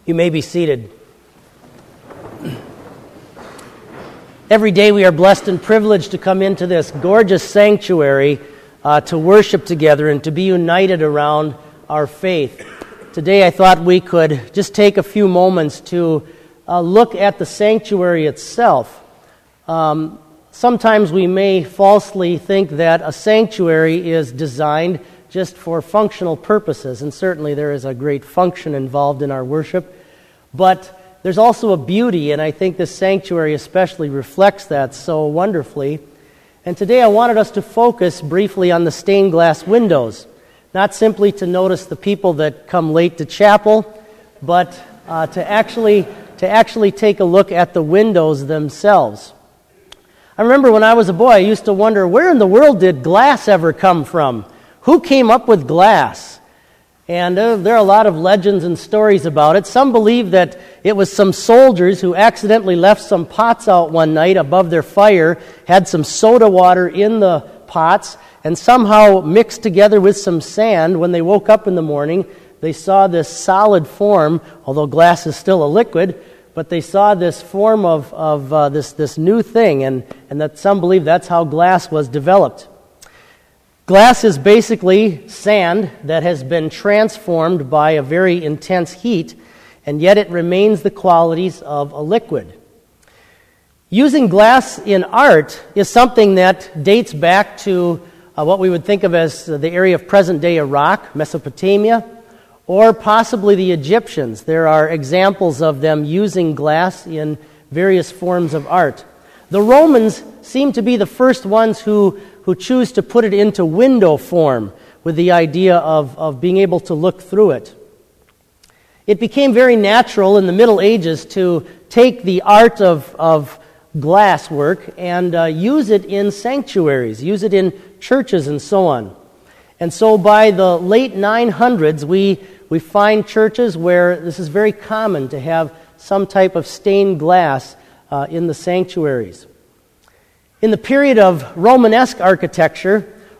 You may be seated. Every day we are blessed and privileged to come into this gorgeous sanctuary to worship together and to be united around our faith. Today I thought we could just take a few moments to look at the sanctuary itself. Sometimes we may falsely think that a sanctuary is designed just for functional purposes, and certainly there is a great function involved in our worship. But there's also a beauty, and I think this sanctuary especially reflects that so wonderfully. And today I wanted us to focus briefly on the stained glass windows, not simply to notice the people that come late to chapel, but to actually take a look at the windows themselves. I remember when I was a boy, I used to wonder, where in the world did glass ever come from? Who came up with glass? And there are a lot of legends and stories about it. Some believe that it was some soldiers who accidentally left some pots out one night above their fire, had some soda water in the pots, and somehow mixed together with some sand. When they woke up in the morning, they saw this solid form, although glass is still a liquid, but they saw this form of this new thing, and that some believe that's how glass was developed. Glass is basically sand that has been transformed by a very intense heat, and yet it remains the qualities of a liquid. Using glass in art is something that dates back to what we would think of as the area of present-day Iraq, Mesopotamia, or possibly the Egyptians. There are examples of them using glass in various forms of art. The Romans seem to be the first ones who choose to put it into window form with the idea of being able to look through it. It became very natural in the Middle Ages to take the art of glass work and use it in sanctuaries, use it in churches and so on. And so by the late 900s, we find churches where this is very common to have some type of stained glass in the sanctuaries. In the period of Romanesque architecture,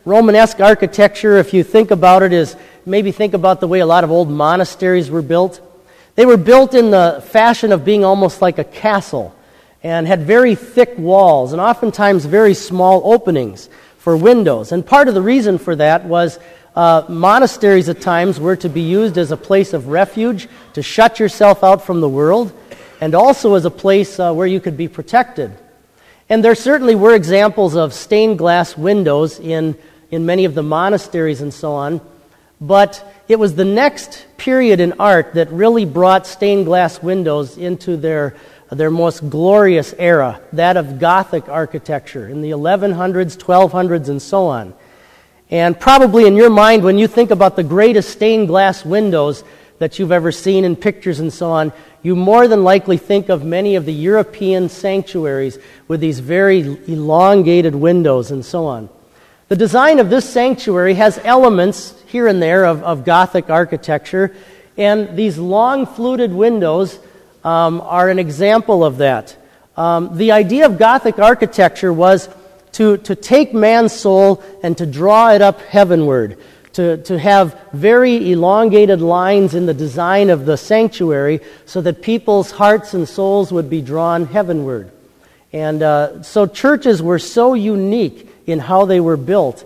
if you think about it, is maybe think about the way a lot of old monasteries were built. They were built in the fashion of being almost like a castle and had very thick walls and oftentimes very small openings for windows. And part of the reason for that was monasteries at times were to be used as a place of refuge, to shut yourself out from the world, and also as a place where you could be protected. And there certainly were examples of stained glass windows in many of the monasteries and so on, but it was the next period in art that really brought stained glass windows into their most glorious era, that of Gothic architecture in the 1100s, 1200s, and so on. And probably in your mind, when you think about the greatest stained glass windows that you've ever seen in pictures and so on, you more than likely think of many of the European sanctuaries with these very elongated windows and so on. The design of this sanctuary has elements here and there of Gothic architecture, and these long fluted windows are an example of that. The idea of Gothic architecture was to take man's soul and to draw it up heavenward, to have very elongated lines in the design of the sanctuary so that people's hearts and souls would be drawn heavenward. And so churches were so unique in how they were built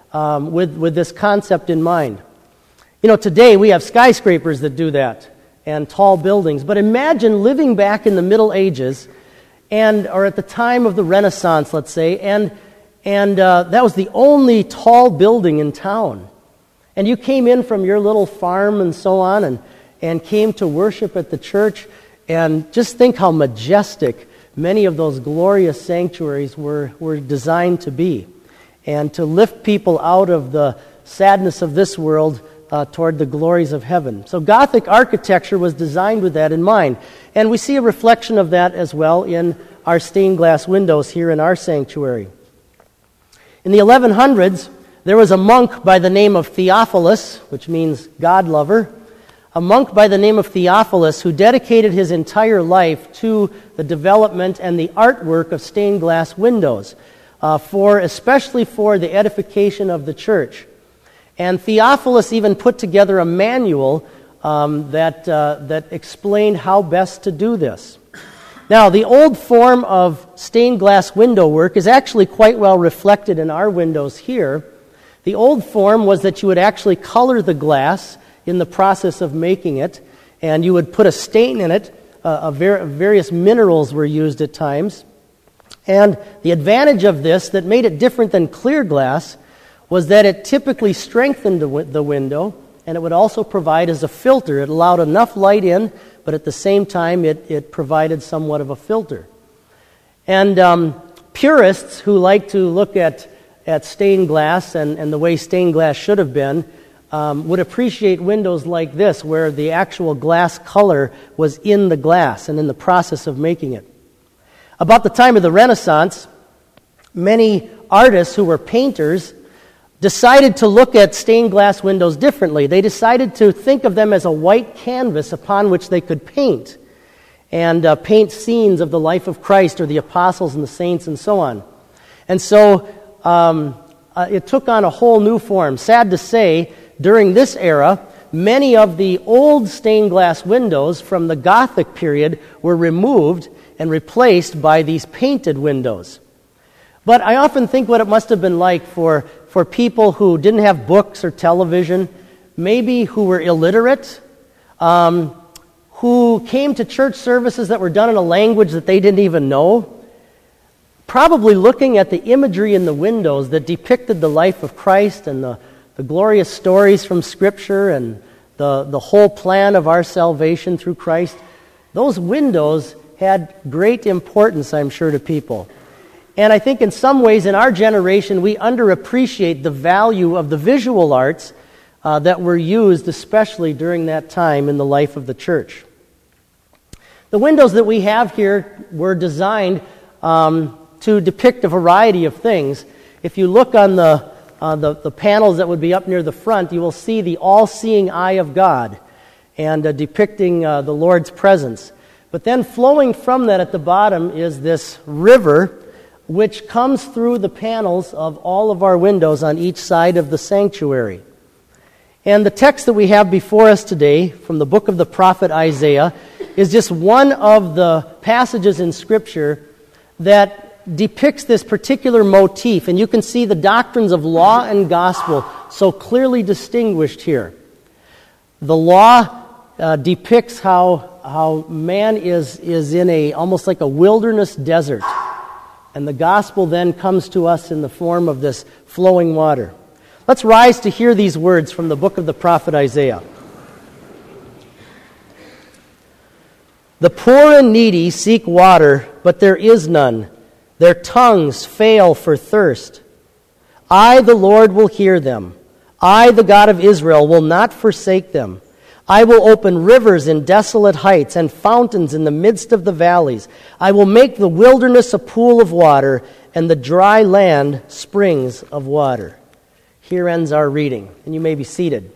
with this concept in mind. You know, today we have skyscrapers that do that and tall buildings, but imagine living back in the Middle Ages or at the time of the Renaissance, let's say, and that was the only tall building in town. And you came in from your little farm and so on and came to worship at the church, and just think how majestic many of those glorious sanctuaries were designed to be, and to lift people out of the sadness of this world toward the glories of heaven. So Gothic architecture was designed with that in mind, and we see a reflection of that as well in our stained glass windows here in our sanctuary. In the 1100s, there was a monk by the name of Theophilus, which means God lover, a monk by the name of Theophilus who dedicated his entire life to the development and the artwork of stained glass windows, especially for the edification of the church. And Theophilus even put together a manual that explained how best to do this. Now, the old form of stained glass window work is actually quite well reflected in our windows here. The old form was that you would actually color the glass in the process of making it, and you would put a stain in it. Various minerals were used at times. And the advantage of this that made it different than clear glass was that it typically strengthened the window, and it would also provide as a filter. It allowed enough light in, but at the same time it provided somewhat of a filter. And purists who like to look at stained glass and the way stained glass should have been would appreciate windows like this, where the actual glass color was in the glass and in the process of making it. About the time of the Renaissance, many artists who were painters decided to look at stained glass windows differently. They decided to think of them as a white canvas upon which they could paint, and paint scenes of the life of Christ or the apostles and the saints and so on. And so it took on a whole new form. Sad to say, during this era, many of the old stained glass windows from the Gothic period were removed and replaced by these painted windows. But I often think what it must have been like for people who didn't have books or television, maybe who were illiterate, who came to church services that were done in a language that they didn't even know, probably looking at the imagery in the windows that depicted the life of Christ and the glorious stories from Scripture and the whole plan of our salvation through Christ. Those windows had great importance, I'm sure, to people. And I think in some ways in our generation we underappreciate the value of the visual arts that were used especially during that time in the life of the church. The windows that we have here were designed to depict a variety of things. If you look on the panels that would be up near the front, you will see the all-seeing eye of God and depicting the Lord's presence. But then flowing from that at the bottom is this river which comes through the panels of all of our windows on each side of the sanctuary. And the text that we have before us today from the book of the prophet Isaiah is just one of the passages in Scripture that depicts this particular motif. And you can see the doctrines of law and gospel so clearly distinguished here. The law depicts how man is in almost like a wilderness desert. And the gospel then comes to us in the form of this flowing water. Let's rise to hear these words from the book of the prophet Isaiah. The poor and needy seek water, but there is none. Their tongues fail for thirst. I, the Lord, will hear them. I, the God of Israel, will not forsake them. I will open rivers in desolate heights and fountains in the midst of the valleys. I will make the wilderness a pool of water and the dry land springs of water. Here ends our reading, and you may be seated.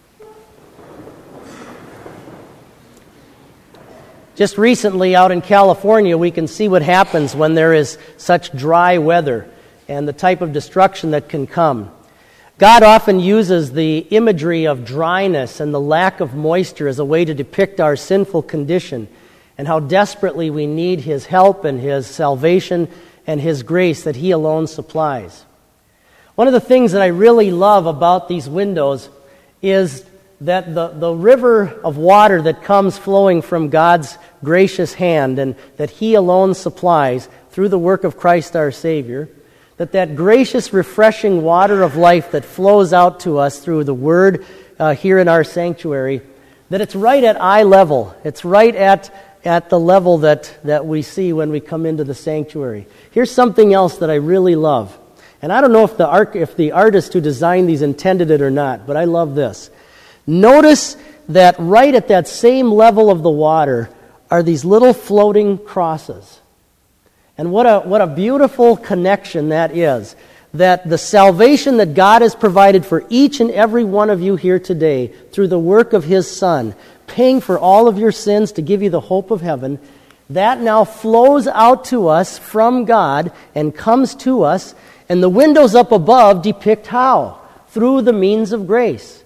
Just recently out in California, we can see what happens when there is such dry weather and the type of destruction that can come. God often uses the imagery of dryness and the lack of moisture as a way to depict our sinful condition and how desperately we need His help and His salvation and His grace that He alone supplies. One of the things that I really love about these windows is that the river of water that comes flowing from God's gracious hand and that He alone supplies through the work of Christ our Savior, that gracious, refreshing water of life that flows out to us through the Word here in our sanctuary, that it's right at eye level. It's right at the level that we see when we come into the sanctuary. Here's something else that I really love. And I don't know if the artist who designed these intended it or not, but I love this. Notice that right at that same level of the water are these little floating crosses. And what a beautiful connection that is. That the salvation that God has provided for each and every one of you here today through the work of His Son, paying for all of your sins to give you the hope of heaven, that now flows out to us from God and comes to us. And the windows up above depict how? Through the means of grace.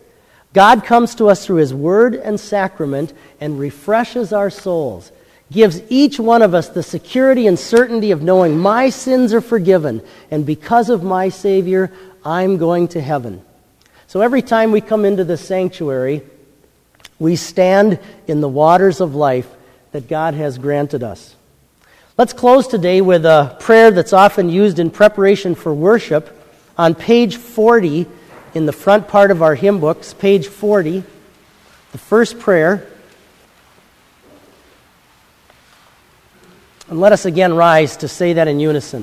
God comes to us through His Word and sacrament and refreshes our souls, gives each one of us the security and certainty of knowing my sins are forgiven, and because of my Savior, I'm going to heaven. So every time we come into the sanctuary, we stand in the waters of life that God has granted us. Let's close today with a prayer that's often used in preparation for worship. On page 40, in the front part of our hymn books, page 40, the first prayer. And let us again rise to say that in unison.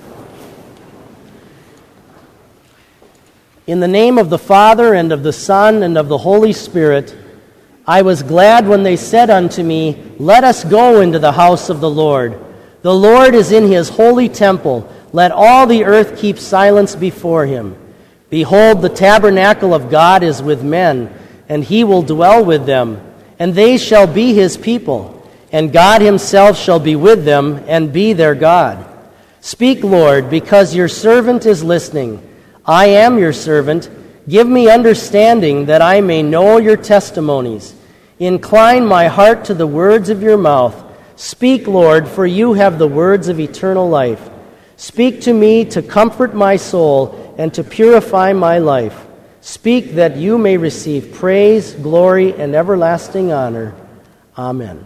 In the name of the Father, and of the Son, and of the Holy Spirit, I was glad when they said unto me, Let us go into the house of the Lord. The Lord is in His holy temple. Let all the earth keep silence before Him. Behold, the tabernacle of God is with men, and He will dwell with them, and they shall be His people, and God Himself shall be with them, and be their God. Speak, Lord, because your servant is listening. I am your servant. Give me understanding that I may know your testimonies. Incline my heart to the words of your mouth. Speak, Lord, for you have the words of eternal life. Speak to me to comfort my soul and to purify my life. Speak that you may receive praise, glory, and everlasting honor. Amen.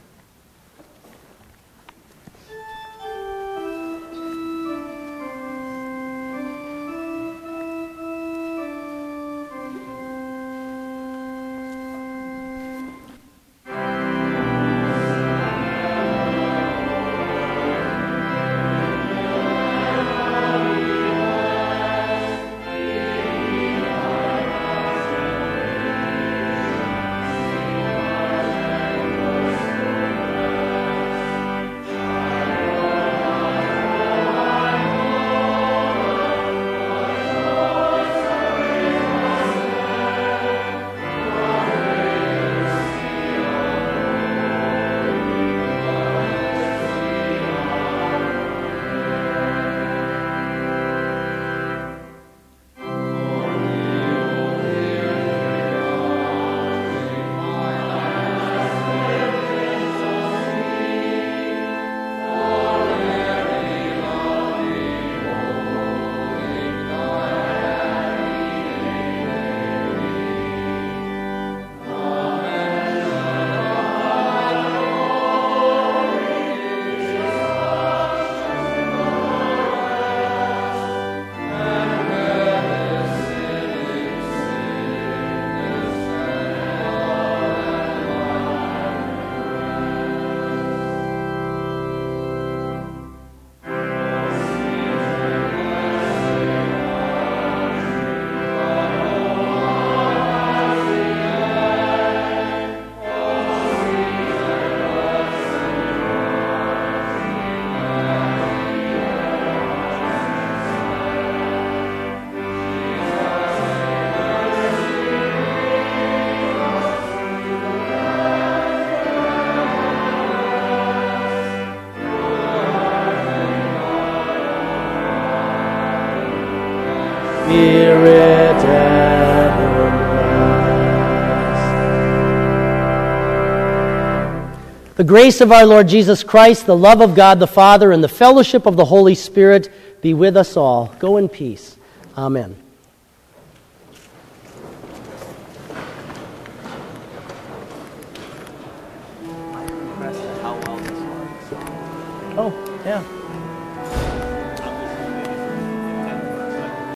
Spirit ever bless. The grace of our Lord Jesus Christ, the love of God the Father, and the fellowship of the Holy Spirit be with us all. Go in peace. Amen. Oh, yeah.